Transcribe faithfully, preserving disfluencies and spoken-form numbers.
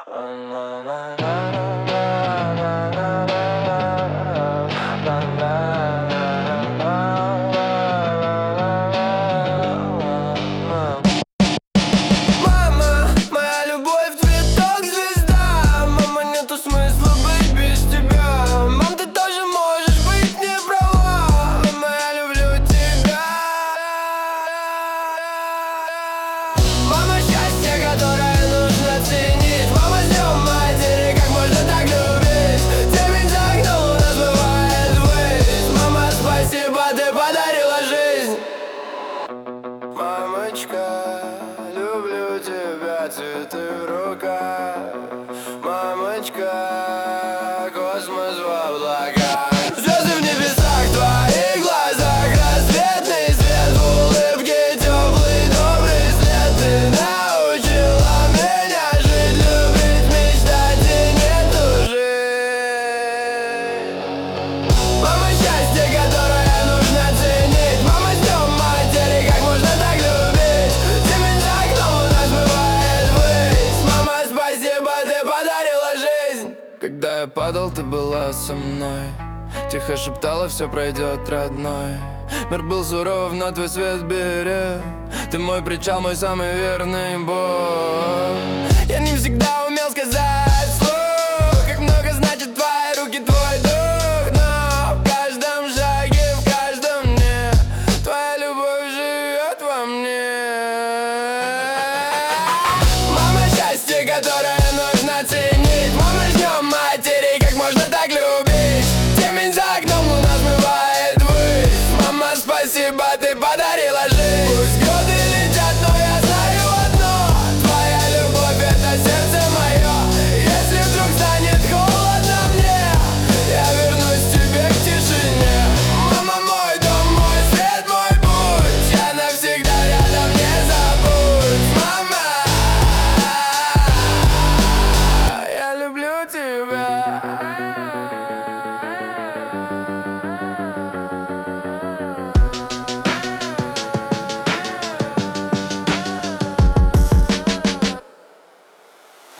Мама, счастье, которое нужно ценить. Мама, с днем матери, как можно так любить? Темень за окном, у нас бывает высь. Мама, спасибо, ты подарила жизнь. Мамочка, люблю тебя, цветы в руках. Мамочка, космос в облаках. Звезды в небесах, в твоих глазах. Рассветный свет в улыбке, теплый, добрый след. Ты научила меня жить, любить, мечтать и не тужить. Мама, счастье, которое нужно ценить. Мама, с днем матери, как можно так любить? Темень за окном, у нас бывает высь. Мама, спасибо, ты подарила жизнь. Когда я падал, ты была со мной. Тихо шептала, все пройдет, родной. Мир был суров, но твой свет берег. Ты мой причал, мой самый верный бог. Я не всегда